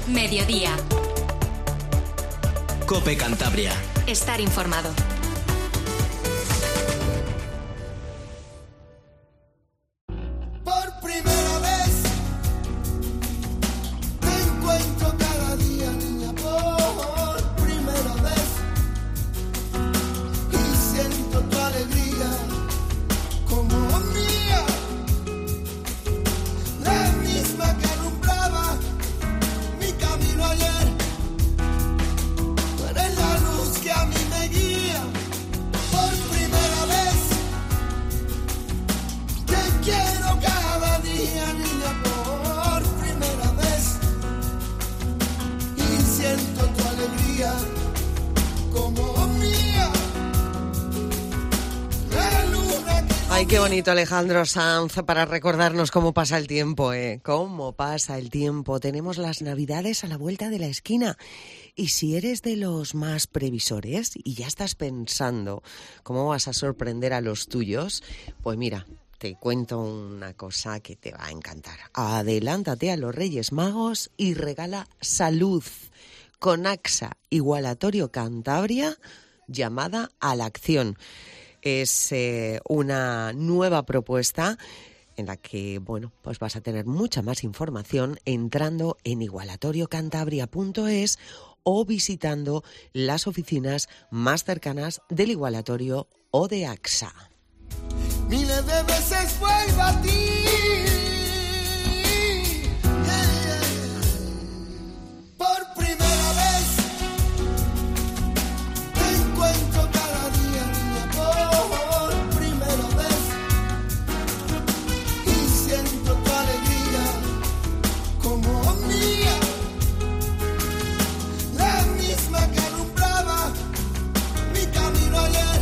Mediodía. COPE Cantabria. Estar informado. Por primera vez te encuentro cada día, niña, por primera vez, y siento tu alegría como mía, la misma que alumbraba mi camino ayer. Tú eres la luz que a mí me guía. Por primera vez te quiero cada día, niña, por primera vez, y siento tu alegría como mía, la luna que... Ay, qué bonito Alejandro Sanz para recordarnos cómo pasa el tiempo, ¿eh? Cómo pasa el tiempo. Tenemos las Navidades a la vuelta de la esquina. Y si eres de los más previsores y ya estás pensando cómo vas a sorprender a los tuyos, pues mira, te cuento una cosa que te va a encantar. Adelántate a los Reyes Magos y regala salud con AXA Igualatorio Cantabria, llamada a la acción. Es una nueva propuesta en la que, bueno, pues vas a tener mucha más información entrando en igualatoriocantabria.es o visitando las oficinas más cercanas del Igualatorio o de AXA. Miles de veces vuelvo a ti. Por primera vez te encuentro cada día, niña, por primera vez, y siento tu alegría como mía, la misma que alumbraba mi camino ayer.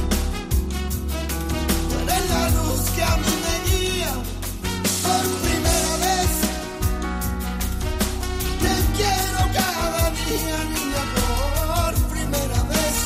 Tú eres la luz que a mí me guía. Por primera vez te quiero cada día, niña, por primera vez.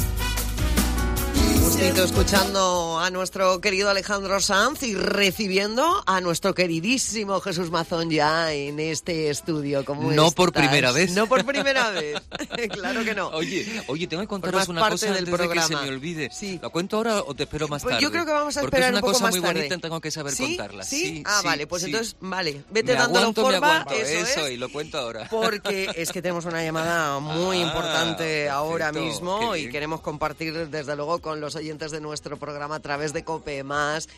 Gustito escuchando a nuestro querido Alejandro Sanz y recibiendo a nuestro queridísimo Jesús Mazón ya en este estudio. ¿Cómo No estás? por primera vez. No por primera vez. Claro que no. Oye, tengo que contaros Formas una parte cosa del antes de que programa. se me olvide. Sí. ¿Lo cuento ahora o te espero más Pues tarde? yo creo que vamos a Porque esperar es una un poco cosa más muy tarde. bonita y tengo que saber ¿Sí? contarla. ¿Sí? Vale, pues sí. entonces, vale, vete Me dándolo aguanto, forma, eso es. y lo cuento ahora. Porque es que tenemos una llamada muy importante perfecto, ahora mismo qué y bien. queremos compartir desde luego con los oyentes de nuestro programa a través de COPE Más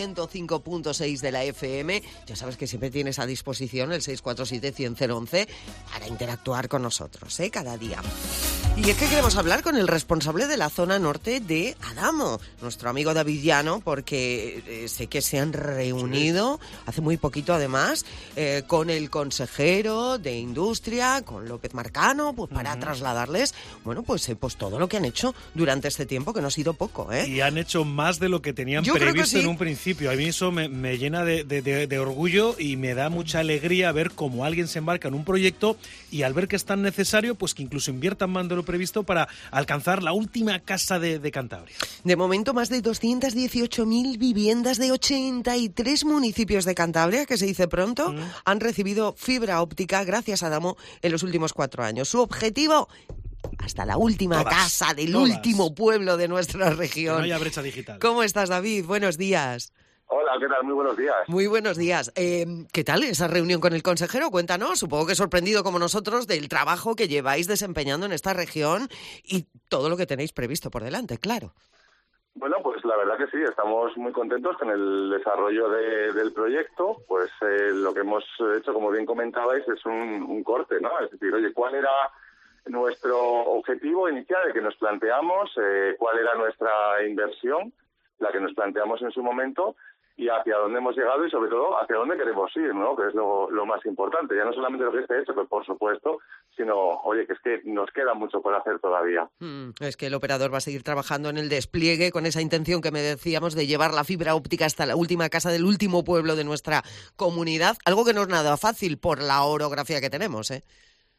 105.6 de la FM. Ya sabes que siempre tienes a disposición el 647-100-011 para interactuar con nosotros, cada día. Y es que queremos hablar con el responsable de la zona norte de Adamo, nuestro amigo David Llano, porque sé que se han reunido hace muy poquito además con el consejero de Industria, con López Marcano, pues para trasladarles, bueno, pues todo lo que han hecho durante este tiempo, que no ha sido poco, ¿eh? Y han hecho más de lo que tenían Yo creo que previsto sí. en un principio. A mí eso me llena de orgullo y me da mucha alegría ver cómo alguien se embarca en un proyecto y al ver que es tan necesario, pues que incluso inviertan más de lo previsto para alcanzar la última casa de Cantabria. De momento, más de 218.000 viviendas de 83 municipios de Cantabria, que se dice pronto, han recibido fibra óptica gracias a Adamo en los últimos 4 años. Su objetivo, hasta la última casa del último pueblo de nuestra Que región. no haya brecha digital. ¿Cómo estás, David? Buenos días. Hola, ¿qué tal? Muy buenos días. Muy buenos días. ¿Qué tal esa reunión con el consejero? Cuéntanos, supongo que sorprendido como nosotros del trabajo que lleváis desempeñando en esta región y todo lo que tenéis previsto por delante, claro. Bueno, pues la verdad que sí, estamos muy contentos con el desarrollo del proyecto. Pues lo que hemos hecho, como bien comentabais, es un corte, ¿no? Es decir, oye, ¿cuál era nuestro objetivo inicial, el que nos planteamos? ¿Cuál era nuestra inversión, la que nos planteamos en su momento? Y hacia dónde hemos llegado y, sobre todo, hacia dónde queremos ir, ¿no? Que es lo más importante. Ya no solamente lo que esté hecho, que por supuesto, sino, oye, que es que nos queda mucho por hacer todavía. Es que el operador va a seguir trabajando en el despliegue con esa intención que me decíamos de llevar la fibra óptica hasta la última casa del último pueblo de nuestra comunidad. Algo que no es nada fácil por la orografía que tenemos, ¿eh?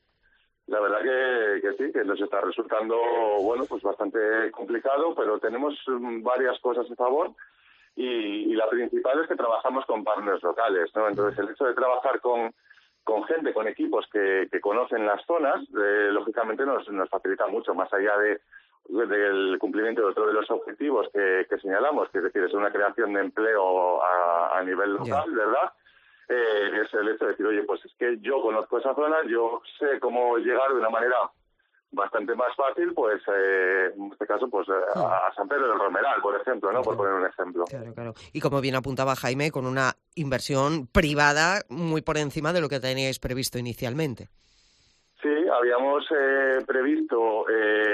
La verdad que sí, que nos está resultando, bueno, pues bastante complicado, pero tenemos varias cosas a favor. Y la principal es que trabajamos con partners locales, ¿no? Entonces, el hecho de trabajar con con gente, con equipos que conocen las zonas, lógicamente nos facilita mucho, más allá del cumplimiento de otro de los objetivos que señalamos, que es decir, es una creación de empleo a nivel local, ¿verdad? Es el hecho de decir, oye, pues es que yo conozco esa zona, yo sé cómo llegar de una manera bastante más fácil, pues en este caso, pues a San Pedro del Romeral, por ejemplo, ¿no? Por poner un ejemplo. Claro. Y como bien apuntaba Jaime, con una inversión privada muy por encima de lo que teníais previsto inicialmente. Sí, habíamos previsto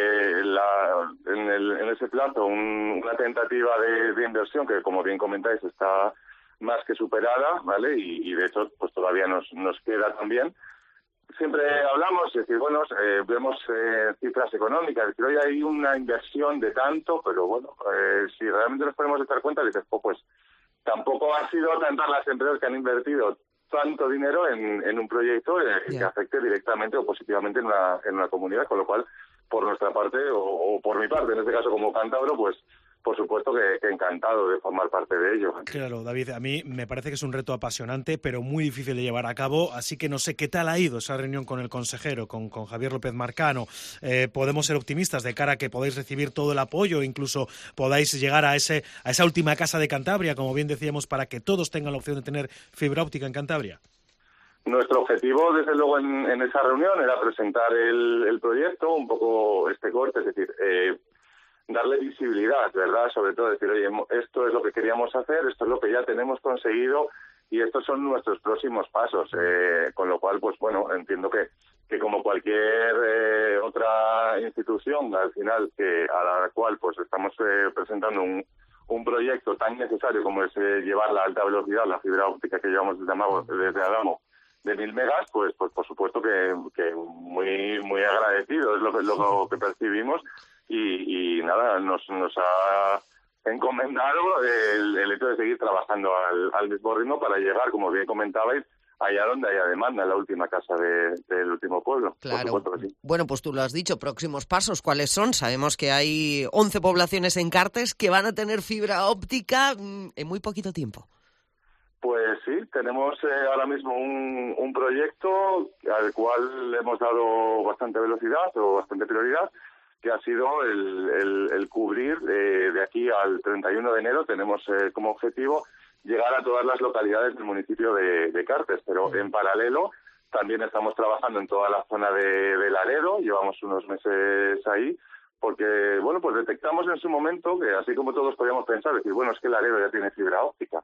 en ese plazo una tentativa de inversión que, como bien comentáis, está más que superada, ¿vale? Y de hecho, pues todavía nos queda también. Siempre hablamos, es decir, bueno, vemos cifras económicas, pero hoy hay una inversión de tanto, pero bueno, si realmente nos podemos dar cuenta, dices, pues tampoco ha sido tantas las empresas que han invertido tanto dinero en un proyecto que afecte directamente o positivamente en una comunidad, con lo cual, por nuestra parte, o por mi parte, en este caso como cántabro, pues por supuesto que encantado de formar parte de ello. Claro, David, a mí me parece que es un reto apasionante, pero muy difícil de llevar a cabo, así que no sé qué tal ha ido esa reunión con el consejero, con Javier López Marcano. Podemos ser optimistas de cara a que podáis recibir todo el apoyo, incluso podáis llegar a esa última casa de Cantabria, como bien decíamos, para que todos tengan la opción de tener fibra óptica en Cantabria. Nuestro objetivo, desde luego, en esa reunión era presentar el proyecto, un poco este corte, es decir, darle visibilidad, ¿verdad? Sobre todo decir, oye, esto es lo que queríamos hacer, esto es lo que ya tenemos conseguido y estos son nuestros próximos pasos. Con lo cual, pues bueno, entiendo que como cualquier otra institución, al final, a la cual pues estamos presentando un proyecto tan necesario como es llevar la alta velocidad, la fibra óptica que llevamos desde Adamo, de 1000 megas, pues por supuesto que muy muy agradecido, es lo que percibimos. Y nada, nos ha encomendado el hecho de seguir trabajando al mismo ritmo para llegar, como bien comentabais, allá donde haya demanda, en la última casa del último pueblo. Claro. Por supuesto que sí. Bueno, pues tú lo has dicho, próximos pasos, ¿cuáles son? Sabemos que hay 11 poblaciones en Cartes que van a tener fibra óptica en muy poquito tiempo. Pues sí, tenemos ahora mismo un proyecto al cual le hemos dado bastante velocidad o bastante prioridad, que ha sido el cubrir de aquí al 31 de enero. Tenemos como objetivo llegar a todas las localidades del municipio de Cartes, pero en paralelo también estamos trabajando en toda la zona de Laredo, llevamos unos meses ahí, porque bueno, pues detectamos en su momento que, así como todos podíamos pensar, decir, bueno, es que Laredo ya tiene fibra óptica.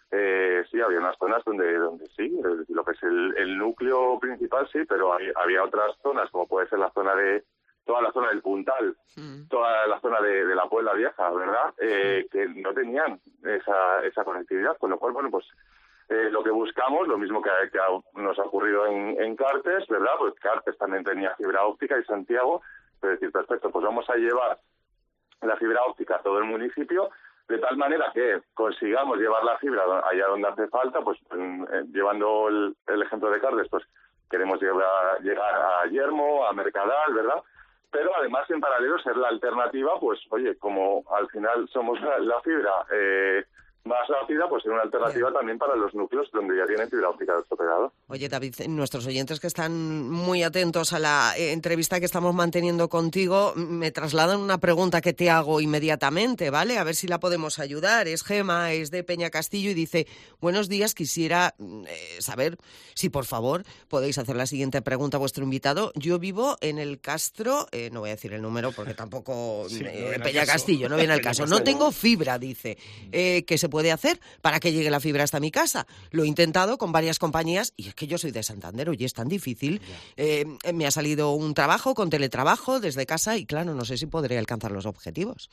Sí, había unas zonas donde sí, lo que es el núcleo principal sí, pero había otras zonas, como puede ser toda la zona del Puntal, toda la zona de la Puebla Vieja, ¿verdad? Que no tenían esa conectividad, con lo cual, bueno, pues lo que buscamos, lo mismo que nos ha ocurrido en Cartes, ¿verdad? Pues Cartes también tenía fibra óptica y Santiago, es decir, perfecto, pues vamos a llevar la fibra óptica a todo el municipio, de tal manera que consigamos llevar la fibra allá donde hace falta, pues llevando el ejemplo de Cartes, pues queremos llegar a Yermo, a Mercadal, ¿verdad? Pero además, en paralelo, ser la alternativa, pues oye, como al final somos la fibra más rápida, pues ser una alternativa también para los núcleos donde ya tienen fibra óptica estropeada. Oye, David, nuestros oyentes que están muy atentos a la entrevista que estamos manteniendo contigo, me trasladan una pregunta que te hago inmediatamente, ¿vale? A ver si la podemos ayudar. Es Gema, es de Peña Castillo y dice, buenos días, quisiera saber si por favor podéis hacer la siguiente pregunta a vuestro invitado. Yo vivo en el Castro, no voy a decir el número porque tampoco Peña Castillo, no viene al caso. No tengo fibra, dice, que se puede hacer para que llegue la fibra hasta mi casa. Lo he intentado con varias compañías y es que yo soy de Santander, oye, es tan difícil. Me ha salido un trabajo con teletrabajo desde casa y claro, no sé si podré alcanzar los objetivos.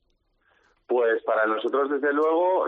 Pues para nosotros, desde luego,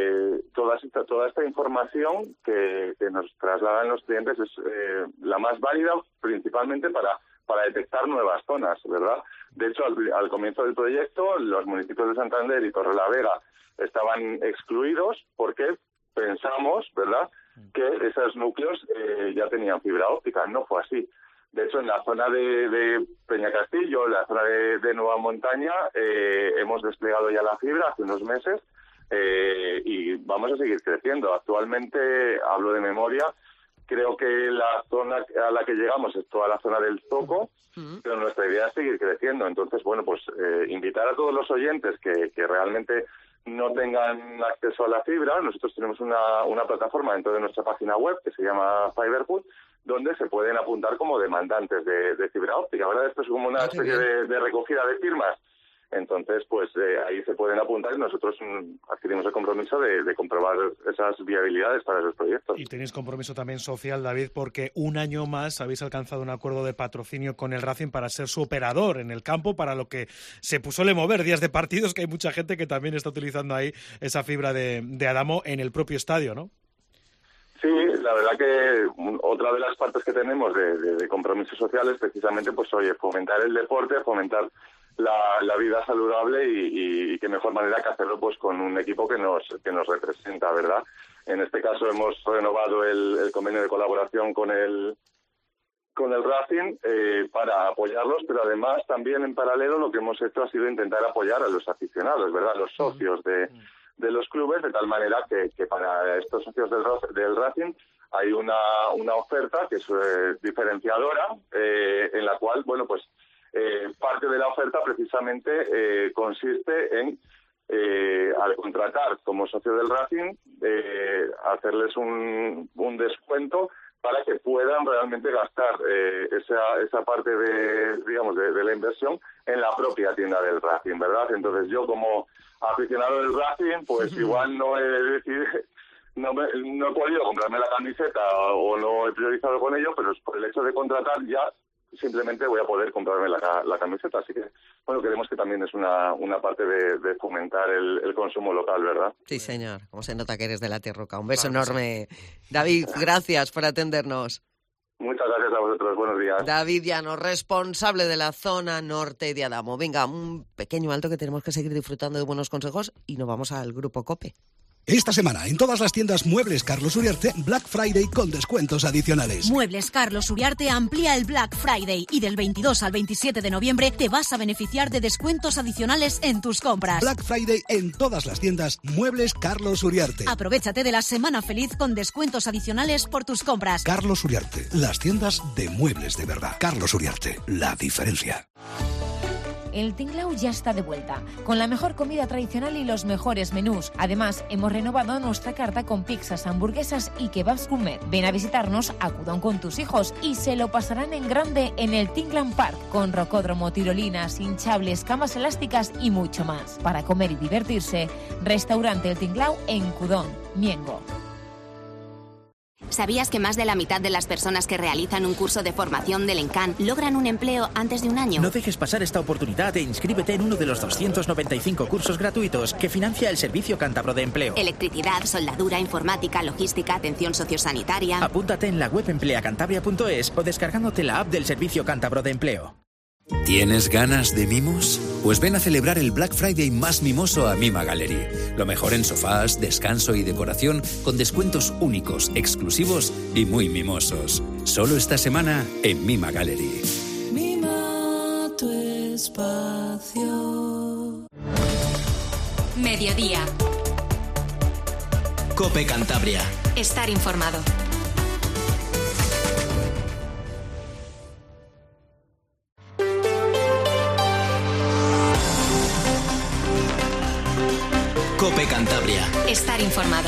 toda esta información que nos trasladan los clientes es la más válida, principalmente para detectar nuevas zonas, ¿verdad? De hecho, al comienzo del proyecto, los municipios de Santander y Torrelavega estaban excluidos porque pensamos, ¿verdad?, que esos núcleos ya tenían fibra óptica. No fue así. De hecho, en la zona de Peñacastillo, en la zona de Nueva Montaña, hemos desplegado ya la fibra hace unos meses y vamos a seguir creciendo. Actualmente, hablo de memoria, Creo que la zona a la que llegamos es toda la zona del Zoco, pero nuestra idea es seguir creciendo. Entonces, bueno, pues invitar a todos los oyentes que realmente no tengan acceso a la fibra. Nosotros tenemos una plataforma dentro de nuestra página web que se llama Fiberfood, donde se pueden apuntar como demandantes de fibra óptica, ¿verdad? Esto es como una especie de recogida de firmas. Entonces, pues ahí se pueden apuntar y nosotros adquirimos el compromiso de comprobar esas viabilidades para esos proyectos. Y tenéis compromiso también social, David, porque un año más habéis alcanzado un acuerdo de patrocinio con el Racing para ser su operador en el campo, para lo que se suele mover días de partidos, que hay mucha gente que también está utilizando ahí esa fibra de Adamo en el propio estadio, ¿no? Sí, la verdad que otra de las partes que tenemos de compromisos sociales, precisamente, pues oye, fomentar el deporte, fomentar la vida saludable y qué mejor manera que hacerlo pues con un equipo que nos representa, ¿verdad? En este caso hemos renovado el convenio de colaboración con el Racing para apoyarlos, pero además también en paralelo lo que hemos hecho ha sido intentar apoyar a los aficionados, ¿verdad? A los socios de los clubes, de tal manera que para estos socios del Racing hay una oferta que es diferenciadora, en la cual, bueno, pues parte de la oferta precisamente consiste en, al contratar como socio del Racing, hacerles un descuento para que puedan realmente gastar esa parte de la inversión en la propia tienda del Racing, ¿verdad? Entonces yo como aficionado del Racing, pues igual no he podido comprarme la camiseta o no he priorizado con ello, pero por el hecho de contratar ya simplemente voy a poder comprarme la camiseta. Así que, bueno, creemos que también es una parte de fomentar el consumo local, ¿verdad? Sí, señor. Como se nota que eres de la Tierruca. Un beso enorme. David, gracias por atendernos. Muchas gracias a vosotros. Buenos días. David Llano, responsable de la zona norte de Adamo. Venga, un pequeño alto que tenemos que seguir disfrutando de buenos consejos y nos vamos al Grupo COPE. Esta semana, en todas las tiendas Muebles Carlos Uriarte, Black Friday con descuentos adicionales. Muebles Carlos Uriarte amplía el Black Friday y del 22 al 27 de noviembre te vas a beneficiar de descuentos adicionales en tus compras. Black Friday en todas las tiendas Muebles Carlos Uriarte. Aprovechate de la semana feliz con descuentos adicionales por tus compras. Carlos Uriarte, las tiendas de muebles de verdad. Carlos Uriarte, la diferencia. El Tinglao ya está de vuelta, con la mejor comida tradicional y los mejores menús. Además, hemos renovado nuestra carta con pizzas, hamburguesas y kebabs gourmet. Ven a visitarnos a Cudón con tus hijos y se lo pasarán en grande en el Tingland Park, con rocódromo, tirolinas, hinchables, camas elásticas y mucho más. Para comer y divertirse, Restaurante El Tinglao en Cudón, Miengo. ¿Sabías que más de la mitad de las personas que realizan un curso de formación del ENCAN logran un empleo antes de un año? No dejes pasar esta oportunidad e inscríbete en uno de los 295 cursos gratuitos que financia el Servicio Cántabro de Empleo. Electricidad, soldadura, informática, logística, atención sociosanitaria. Apúntate en la web empleacantabria.es o descargándote la app del Servicio Cántabro de Empleo. ¿Tienes ganas de mimos? Pues ven a celebrar el Black Friday más mimoso a Mima Gallery. Lo mejor en sofás, descanso y decoración con descuentos únicos, exclusivos y muy mimosos. Solo esta semana en Mima Gallery. Mima tu espacio. Mediodía. COPE Cantabria. Estar informado. COPE Cantabria. Estar informado.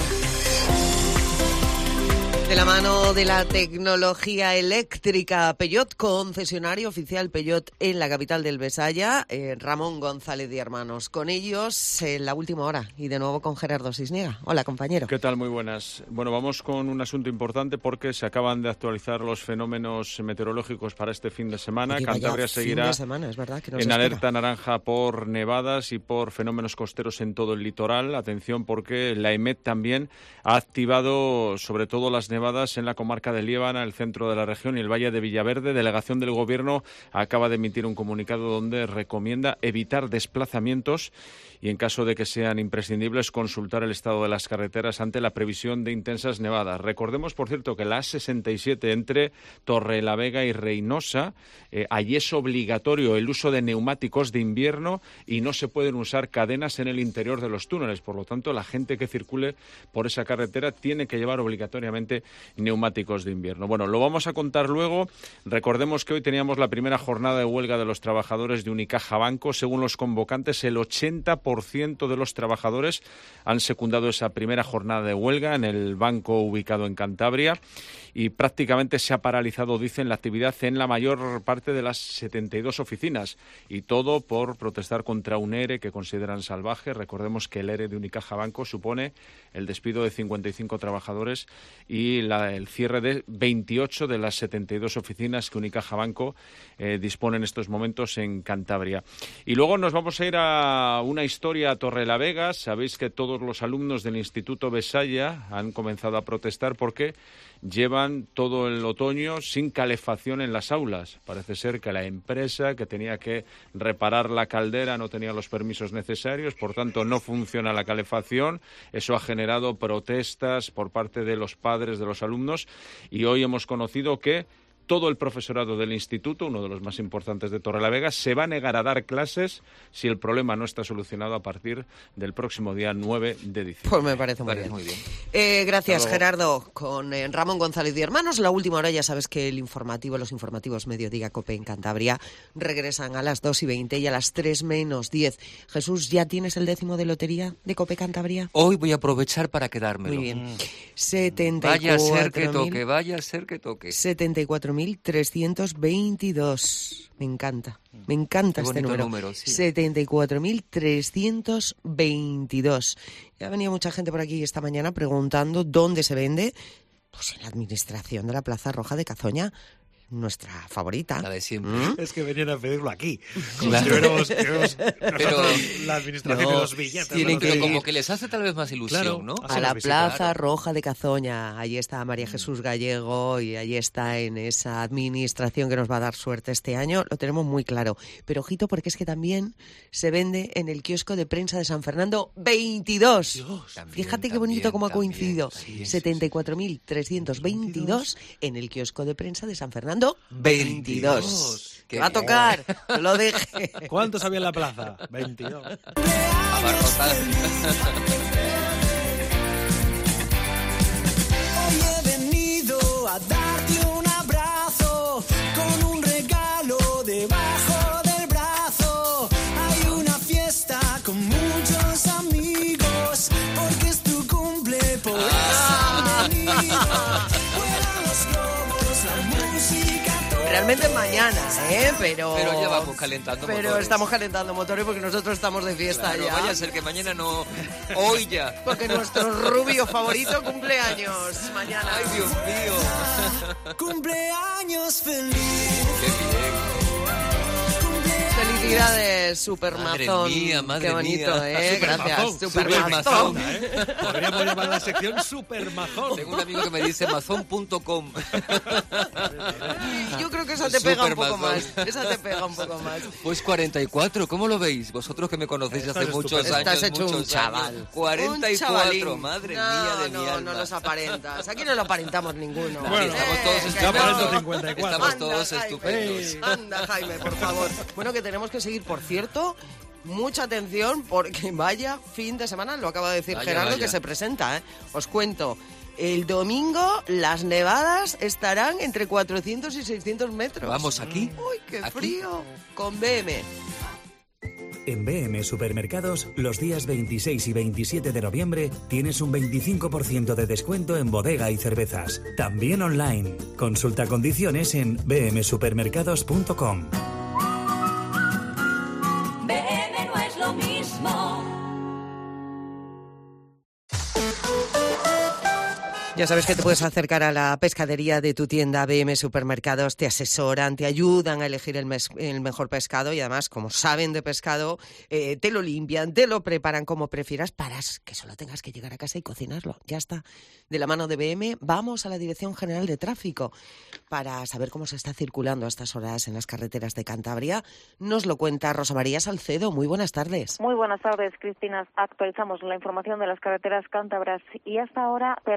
De la mano de la tecnología eléctrica, Peugeot, concesionario oficial Peugeot en la capital del Besaya, Ramón González de Hermanos. Con ellos en la última hora y de nuevo con Gerardo Cisniega. Hola, compañero. ¿Qué tal? Muy buenas. Bueno, vamos con un asunto importante porque se acaban de actualizar los fenómenos meteorológicos para este fin de semana. Oye, Cantabria seguirá semana, es verdad, que en alerta naranja por nevadas y por fenómenos costeros en todo el litoral. Atención porque la EMET también ha activado sobre todo las nevadas en la comarca de Liébana, el centro de la región y el valle de Villaverde. Delegación del Gobierno acaba de emitir un comunicado donde recomienda evitar desplazamientos y, en caso de que sean imprescindibles, consultar el estado de las carreteras ante la previsión de intensas nevadas. Recordemos, por cierto, que la A67 entre Torrelavega y Reynosa, allí es obligatorio el uso de neumáticos de invierno y no se pueden usar cadenas en el interior de los túneles. Por lo tanto, la gente que circule por esa carretera tiene que llevar obligatoriamente neumáticos de invierno. Bueno, lo vamos a contar luego. Recordemos que hoy teníamos la primera jornada de huelga de los trabajadores de Unicaja Banco. Según los convocantes, el 80% de los trabajadores han secundado esa primera jornada de huelga en el banco ubicado en Cantabria y prácticamente se ha paralizado, dicen, la actividad en la mayor parte de las 72 oficinas y todo por protestar contra un ERE que consideran salvaje. Recordemos que el ERE de Unicaja Banco supone el despido de 55 trabajadores y el cierre de 28 de las 72 oficinas que Unicaja Banco dispone en estos momentos en Cantabria. Y luego nos vamos a ir a una historia a Torrelavega. Sabéis que todos los alumnos del Instituto Besaya han comenzado a protestar porque llevan todo el otoño sin calefacción en las aulas. Parece ser que la empresa que tenía que reparar la caldera no tenía los permisos necesarios, por tanto no funciona la calefacción. Eso ha generado protestas por parte de los padres de los alumnos y hoy hemos conocido que todo el profesorado del instituto, uno de los más importantes de Torrelavega, se va a negar a dar clases si el problema no está solucionado a partir del próximo día 9 de diciembre. Pues me parece muy bien. Gracias, Gerardo. Con Ramón González y Hermanos, la última hora, ya sabes que los informativos Mediodía Cope en Cantabria regresan a las 2:20 y a las 3 menos 10. Jesús, ¿ya tienes el 10º de lotería de Cope Cantabria? Hoy voy a aprovechar para quedármelo. Muy bien. 74.000. Vaya a ser que toque, vaya a ser que toque. 74.322. Me encanta este número. Sí. 74.322. Ya ha venido mucha gente por aquí esta mañana preguntando dónde se vende. Pues en la administración de la Plaza Roja de Cazoña. Nuestra favorita. La de siempre. Es que venían a pedirlo aquí. Claro. Pero la administración de los billetes. Pero como que les hace tal vez más ilusión, claro, ¿no? A la Plaza Roja de Cazoña. Allí está María Jesús Gallego y allí está en esa administración que nos va a dar suerte este año. Lo tenemos muy claro. Pero ojito, porque es que también se vende en el kiosco de prensa de San Fernando 22. Dios, Fíjate qué bonito cómo ha coincidido. 74.322 en el kiosco de prensa de San Fernando 22. Que va a tocar, no lo deje. ¿Cuántos había en la plaza? 22. Hoy he venido a darte un abrazo con un regalo debajo del brazo. Hay una fiesta con muchos amigos porque es tu cumple, por eso he venido. Vuelan los globos, la música. Realmente mañana, pero ya vamos calentando motores. Pero estamos calentando motores porque nosotros estamos de fiesta, claro, ya. Vaya a ser que mañana no, hoy ya. Porque nuestro rubio favorito cumple años mañana. Ay, Dios mío. Cumpleaños feliz. Qué bien. Felicidades, Supermazón. Madre Qué bonito, mía. Gracias, Supermazón. Podríamos llamar la sección Supermazón. Tengo un amigo que me dice mazón.com. Yo creo que esa te pega un poco más. Pues 44, ¿cómo lo veis? Vosotros que me conocéis hace muchos años. Estás hecho un chaval. 44, madre mía de mi alma. No los aparentas. Aquí no lo aparentamos ninguno. Bueno, estamos todos estupendos. Estamos todos estupendos. Anda, Jaime, por favor. Bueno, que tenemos que seguir, por cierto. Mucha atención porque vaya fin de semana, lo acaba de decir Gerardo, que se presenta, ¿eh? Os cuento. El domingo las nevadas estarán entre 400 y 600 metros. Vamos, aquí. ¡Uy, qué frío! Con BM. En BM Supermercados, los días 26 y 27 de noviembre tienes un 25% de descuento en bodega y cervezas. También online. Consulta condiciones en bmsupermercados.com. BM no es lo mismo. Ya sabes que te puedes acercar a la pescadería de tu tienda BM Supermercados, te asesoran, te ayudan a elegir el mejor pescado y además, como saben de pescado, te lo limpian, te lo preparan como prefieras para que solo tengas que llegar a casa y cocinarlo. Ya está. De la mano de BM vamos a la Dirección General de Tráfico para saber cómo se está circulando a estas horas en las carreteras de Cantabria. Nos lo cuenta Rosa María Salcedo. Muy buenas tardes. Muy buenas tardes, Cristina. Actualizamos la información de las carreteras cántabras y hasta ahora permanece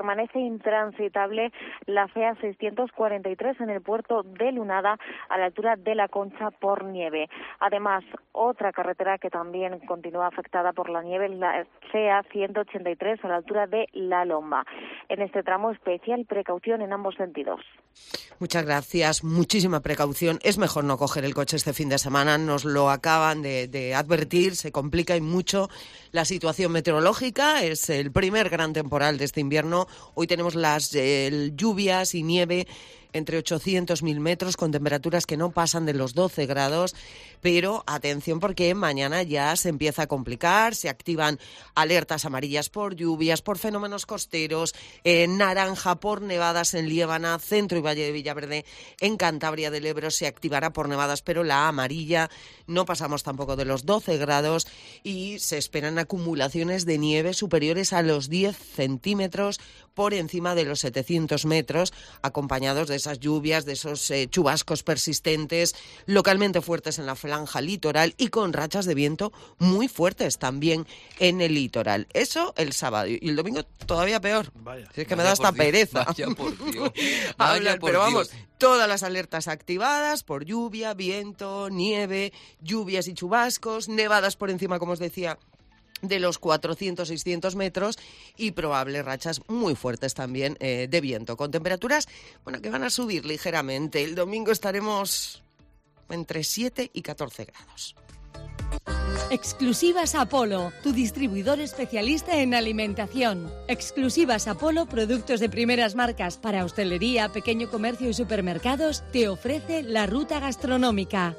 intransitable la CEA 643 en el puerto de Lunada, a la altura de La Concha, por nieve. Además, otra carretera que también continúa afectada por la nieve es la CEA 183 a la altura de La Lomba. En este tramo, especial precaución en ambos sentidos. Muchas gracias. Muchísima precaución. Es mejor no coger el coche este fin de semana. Nos lo acaban de advertir. Se complica y mucho la situación meteorológica. Es el primer gran temporal de este invierno. Hoy tenemos las lluvias y nieve entre 800 y 1000 metros, con temperaturas que no pasan de los 12 grados. Pero atención, porque mañana ya se empieza a complicar, se activan alertas amarillas por lluvias, por fenómenos costeros, naranja por nevadas en Liébana, Centro y Valle de Villaverde. En Cantabria del Ebro se activará por nevadas, pero la amarilla, no pasamos tampoco de los 12 grados y se esperan acumulaciones de nieve superiores a los 10 centímetros por encima de los 700 metros, acompañados de esas lluvias, de esos chubascos persistentes, localmente fuertes en la franja litoral y con rachas de viento muy fuertes también en el litoral. Eso el sábado, y el domingo todavía peor. Vaya, es que me da hasta pereza. Vaya por Dios. Pero vamos, todas las alertas activadas por lluvia, viento, nieve, lluvias y chubascos, nevadas por encima, como os decía, de los 400-600 metros y probables rachas muy fuertes también de viento, con temperaturas que van a subir ligeramente. El domingo estaremos entre 7 y 14 grados. Exclusivas Apolo, tu distribuidor especialista en alimentación. Exclusivas Apolo, productos de primeras marcas para hostelería, pequeño comercio y supermercados, te ofrece la ruta gastronómica.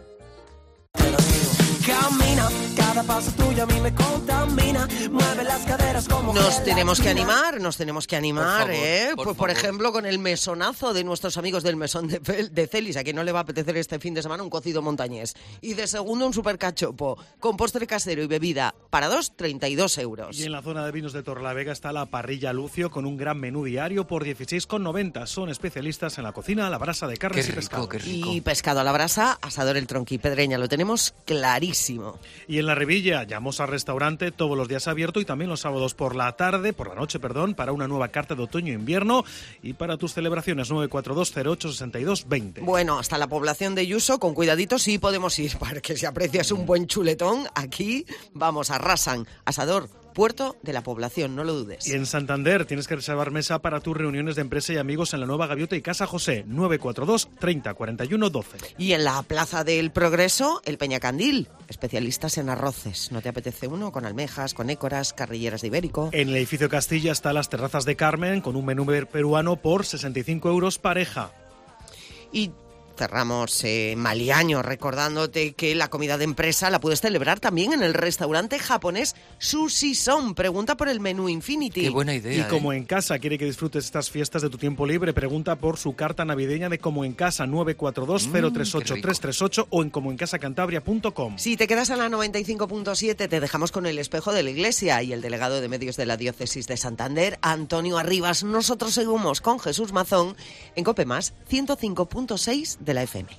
Camina, cada paso tuyo a mí me contamina, mueve las caderas como Nos tenemos que animar, Por favor, pues por ejemplo con el mesonazo de nuestros amigos del mesón de Celis, a quien no le va a apetecer este fin de semana un cocido montañés. Y de segundo un supercachopo, con postre casero y bebida, para 32 euros. Y en la zona de vinos de Torrelavega está la Parrilla Lucio, con un gran menú diario por 16,90. Son especialistas en la cocina a la brasa de carnes y pescado. Qué rico. Y pescado a la brasa, asador El Tronqui Pedreña, lo tenemos clarísimo. Y en la Revilla, Llamosa Restaurante, todos los días abierto y también los sábados por la noche, para una nueva carta de otoño e invierno y para tus celebraciones. 942086220. Bueno, hasta la población de Yuso, con cuidadito sí podemos ir, porque si aprecias un buen chuletón, aquí vamos, arrasan. Asador Puerto de la Población, no lo dudes. Y en Santander tienes que reservar mesa para tus reuniones de empresa y amigos en la Nueva Gaviota y Casa José, 942 30 41 12. Y en la Plaza del Progreso, el Peñacandil, especialistas en arroces. ¿No te apetece uno? Con almejas, con écoras, carrilleras de ibérico. En el edificio Castilla está las terrazas de Carmen, con un menú peruano por 65 euros pareja. Y cerramos Maliaño recordándote que la comida de empresa la puedes celebrar también en el restaurante japonés Sushi Son. Pregunta por el menú Infinity. Qué buena idea. Y Como en Casa quiere que disfrutes estas fiestas de tu tiempo libre, pregunta por su carta navideña de Como en Casa, 942-038-338 o en comoencasacantabria.com. Si te quedas en la 95.7, te dejamos con el espejo de la Iglesia y el delegado de medios de la Diócesis de Santander, Antonio Arribas. Nosotros seguimos con Jesús Mazón en COPE+, 105.6 de la FM.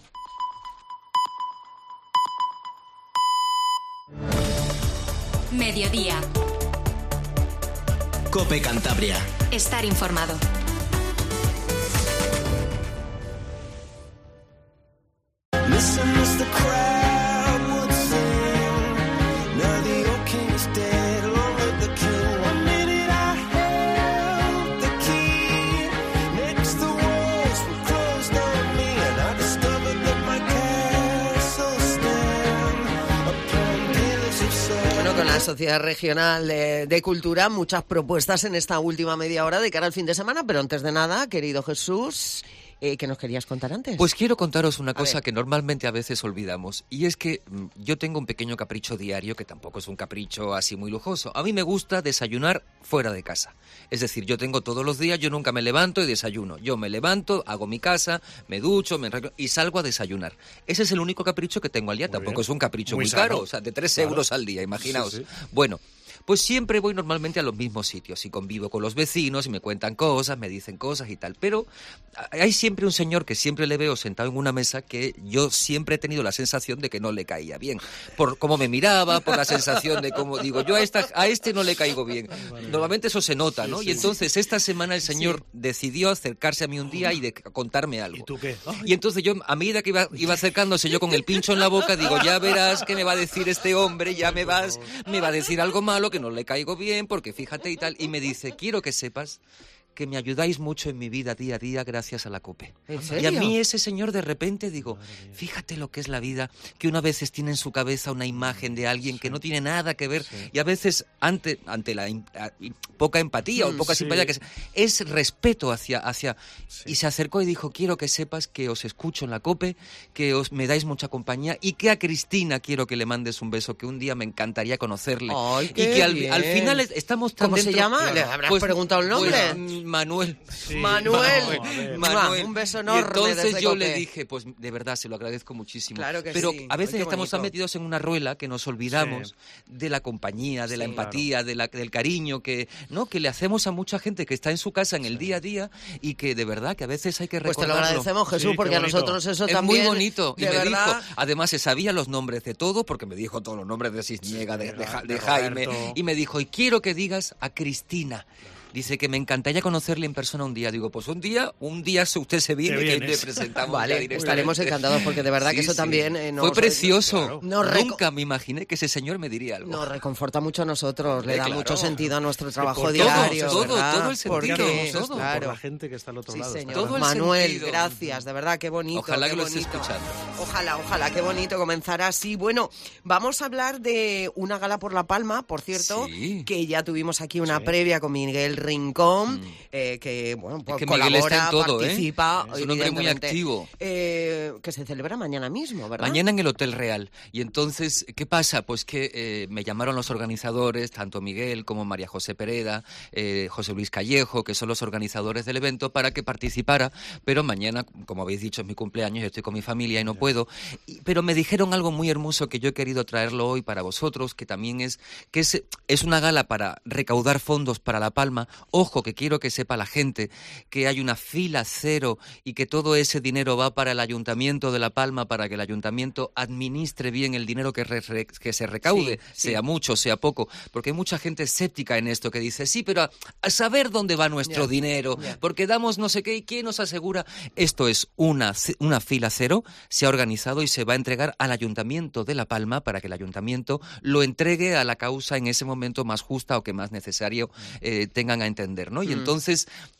Mediodía. COPE Cantabria. Estar informado. Listen as the crowd would sing. Now the old king is dead, long live the king. 1 minute I held the key. Next the walls were closed on me, and I discovered that my castle stand upon pillars of sand. Bueno, con la Sociedad Regional de Cultura, muchas propuestas en esta última media hora de cara al fin de semana, pero antes de nada, querido Jesús, ¿qué nos querías contar antes? Pues quiero contaros una cosa que normalmente a veces olvidamos, y es que yo tengo un pequeño capricho diario, que tampoco es un capricho así muy lujoso. A mí me gusta desayunar fuera de casa. Es decir, yo tengo todos los días, yo nunca me levanto y desayuno. Yo me levanto, hago mi casa, me ducho, me arreglo y salgo a desayunar. Ese es el único capricho que tengo al día. Tampoco es un capricho muy caro, o sea, de 3 euros al día, imaginaos. Sí. Bueno, pues siempre voy normalmente a los mismos sitios y convivo con los vecinos y me cuentan cosas, me dicen cosas y tal. Pero hay siempre un señor que siempre le veo sentado en una mesa que yo siempre he tenido la sensación de que no le caía bien. Por cómo me miraba, por la sensación de cómo digo, yo a este no le caigo bien. Normalmente eso se nota, ¿no? Y entonces esta semana el señor decidió acercarse a mí un día y de contarme algo. ¿Y tú qué? Y entonces yo, a medida que iba acercándose yo con el pincho en la boca, digo, ya verás qué me va a decir este hombre, ya me va a decir algo malo, que no le caigo bien, porque fíjate y tal. Y me dice, quiero que sepas que me ayudáis mucho en mi vida día a día gracias a la COPE. ¿En serio? Y a mí ese señor de repente digo, fíjate lo que es la vida, que uno a veces tiene en su cabeza una imagen de alguien que no tiene nada que ver, y a veces ante la poca empatía o poca simpatía, que es respeto hacia y se acercó y dijo, quiero que sepas que os escucho en la COPE, que me dais mucha compañía, y que a Cristina quiero que le mandes un beso, que un día me encantaría conocerle. Ay, y que al final estamos tan ¿Cómo se llama? ¿Le habrás preguntado el nombre? Manuel. Sí. Manuel. Un beso enorme. Y entonces yo COPE. le dije, pues de verdad se lo agradezco muchísimo. Claro que pero sí. a veces Ay, qué estamos tan bonito. metidos en una rueda que nos olvidamos de la compañía, de la empatía, del cariño que le hacemos a mucha gente que está en su casa en el día a día y que de verdad que a veces hay que Pues te lo recordarlo. agradecemos, Jesús, porque a nosotros eso es también... muy bonito. Y de me verdad... dijo, además se sabía los nombres de todo, porque me dijo todos los nombres de Cisniega, de Jaime, y me dijo, y quiero que digas a Cristina. Dice que me encantaría conocerle en persona un día. Digo, pues un día usted se viene y le presentamos. Vale, ya directamente. estaremos encantados porque de verdad que eso también fue precioso. Nos Nunca me imaginé que ese señor me diría algo. Nos reconforta mucho a nosotros, le da Claro. mucho sentido a nuestro trabajo Por diario, todo ¿verdad? el sentido, Porque, todo, claro. por la gente que está al otro lado. Señor. Todo el Manuel, sentido. gracias, de verdad, qué bonito. Ojalá qué que lo esté bonito. escuchando. Ojalá, qué bonito comenzar así. Bueno, vamos a hablar de una gala por La Palma, por cierto, que ya tuvimos aquí una previa con Miguel Rincón, que bueno, pues Es que Miguel colabora, está en todo, participa. Es un hombre muy evidentemente. activo. Que se celebra mañana mismo, ¿verdad? Mañana en el Hotel Real. Y entonces, ¿qué pasa? Pues que me llamaron los organizadores, tanto Miguel como María José Pereda, José Luis Callejo, que son los organizadores del evento, para que participara. Pero mañana, como habéis dicho, es mi cumpleaños, yo estoy con mi familia y no puedo. Pero me dijeron algo muy hermoso que yo he querido traerlo hoy para vosotros, que también es una gala para recaudar fondos para La Palma. Ojo, que quiero que sepa la gente que hay una fila cero y que todo ese dinero va para el Ayuntamiento de La Palma, para que el Ayuntamiento administre bien el dinero que se recaude, sea mucho, sea poco, porque hay mucha gente escéptica en esto que dice, sí, pero a saber dónde va nuestro dinero, porque damos no sé qué y quién nos asegura. Esto es una fila cero, se ha organizado y se va a entregar al Ayuntamiento de La Palma para que el Ayuntamiento lo entregue a la causa en ese momento más justa o que más necesario tengan a entender, ¿no? Y entonces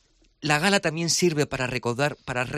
la gala también sirve para recordar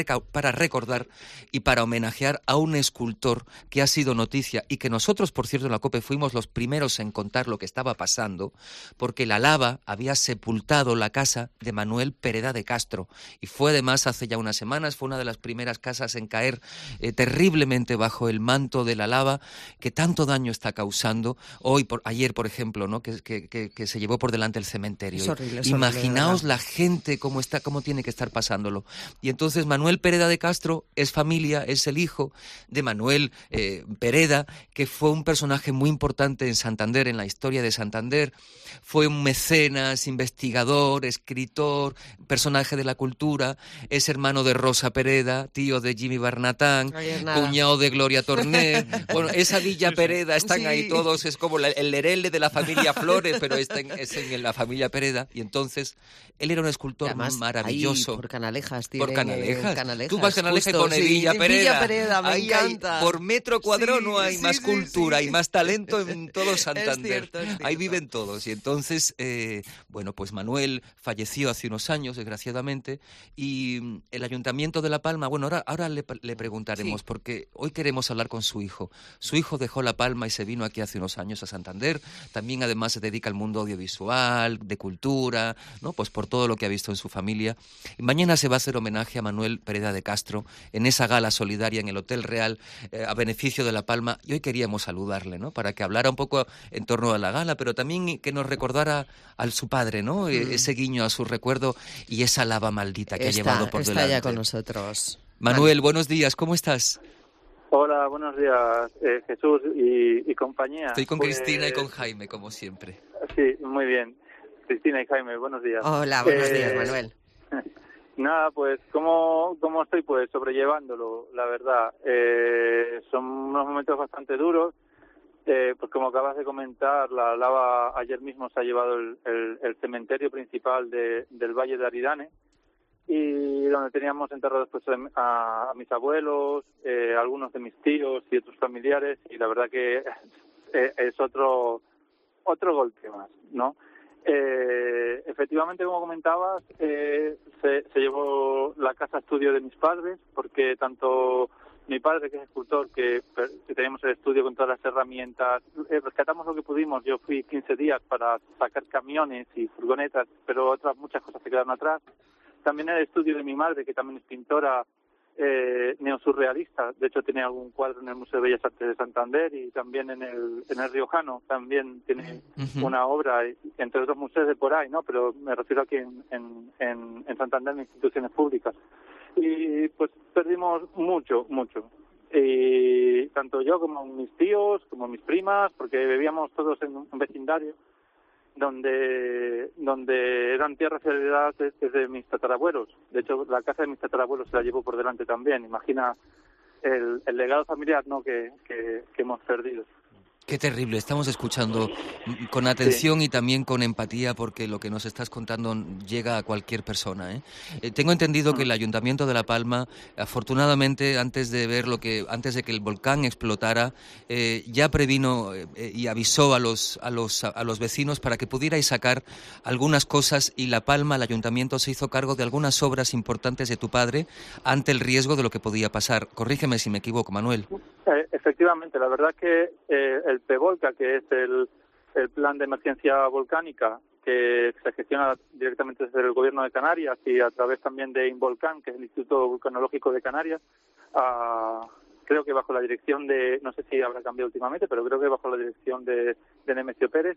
y para homenajear a un escultor que ha sido noticia y que nosotros, por cierto, en la COPE fuimos los primeros en contar lo que estaba pasando, porque la lava había sepultado la casa de Manuel Pereda de Castro y fue además hace ya unas semanas, fue una de las primeras casas en caer terriblemente bajo el manto de la lava que tanto daño está causando. Ayer, por ejemplo, ¿no? que se llevó por delante el cementerio. Es horrible, Imaginaos la gente cómo tiene que estar pasándolo. Y entonces Manuel Pereda de Castro es familia, es el hijo de Manuel Pereda, que fue un personaje muy importante en Santander, en la historia de Santander. Fue un mecenas, investigador, escritor, personaje de la cultura. Es hermano de Rosa Pereda, tío de Jimmy Barnatán, cuñado de Gloria Torné. Bueno, esa Villa Pereda, están ahí todos, es como el lerele de la familia Flores, pero es en la familia Pereda. Y entonces él era un escultor maravilloso. Por Canalejas tiene... Por Canalejas. Tú vas a Canalejas y pone Villa Pereda. Villa Pereda, me encanta. Por metro cuadrado no hay más cultura, hay más talento en todo Santander. Es cierto. Ahí viven todos. Y entonces, pues Manuel falleció hace unos años, desgraciadamente, y el Ayuntamiento de La Palma, ahora le preguntaremos, porque hoy queremos hablar con su hijo. Su hijo dejó La Palma y se vino aquí hace unos años a Santander. También además se dedica al mundo audiovisual, de cultura, ¿no? Pues por todo lo que ha visto en su familia. Y mañana se va a hacer homenaje a Manuel Pereda de Castro en esa gala solidaria en el Hotel Real a beneficio de La Palma, y hoy queríamos saludarle, ¿no? Para que hablara un poco en torno a la gala, pero también que nos recordara a su padre, ¿no? Ese guiño a su recuerdo y esa lava maldita que ha llevado por delante. Está ya con nosotros. Manuel, buenos días, ¿cómo estás? Hola, buenos días, Jesús y compañía. Estoy con Cristina y con Jaime, como siempre. Sí, muy bien. Cristina y Jaime, buenos días. Hola, buenos días, Manuel. Nada, pues, ¿cómo estoy? Pues sobrellevándolo, la verdad. Son unos momentos bastante duros. Pues como acabas de comentar, la lava ayer mismo se ha llevado el cementerio principal del Valle de Aridane, y donde teníamos enterrados pues a mis abuelos, algunos de mis tíos y otros familiares, y la verdad que es otro golpe más, ¿no? Efectivamente, como comentabas, se llevó la casa estudio de mis padres, porque tanto mi padre, que es escultor, que teníamos el estudio con todas las herramientas, rescatamos lo que pudimos. Yo fui 15 días para sacar camiones y furgonetas, pero otras muchas cosas se quedaron atrás. También el estudio de mi madre, que también es pintora neosurrealista. De hecho, tiene algún cuadro en el Museo de Bellas Artes de Santander, y también en el Riojano también tiene una obra, entre otros museos de por ahí, ¿no? Pero me refiero aquí en Santander, en instituciones públicas. Y pues perdimos mucho. Y tanto yo como mis tíos, como mis primas, porque vivíamos todos en un vecindario donde eran tierras heredadas desde mis tatarabuelos. De hecho, la casa de mis tatarabuelos se la llevo por delante también. Imagina el legado familiar, ¿no?, que hemos perdido. Qué terrible, estamos escuchando con atención y también con empatía, porque lo que nos estás contando llega a cualquier persona, ¿eh? Tengo entendido que el Ayuntamiento de La Palma, afortunadamente, antes de que el volcán explotara, ya previno y avisó a los vecinos para que pudierais sacar algunas cosas, y La Palma, el Ayuntamiento, se hizo cargo de algunas obras importantes de tu padre ante el riesgo de lo que podía pasar. Corrígeme si me equivoco, Manuel. Efectivamente, la verdad que el PEVOLCA, que es el plan de emergencia volcánica, que se gestiona directamente desde el Gobierno de Canarias y a través también de Involcán, que es el Instituto Vulcanológico de Canarias, creo que bajo la dirección de, no sé si habrá cambiado últimamente, pero creo que bajo la dirección de Nemesio Pérez,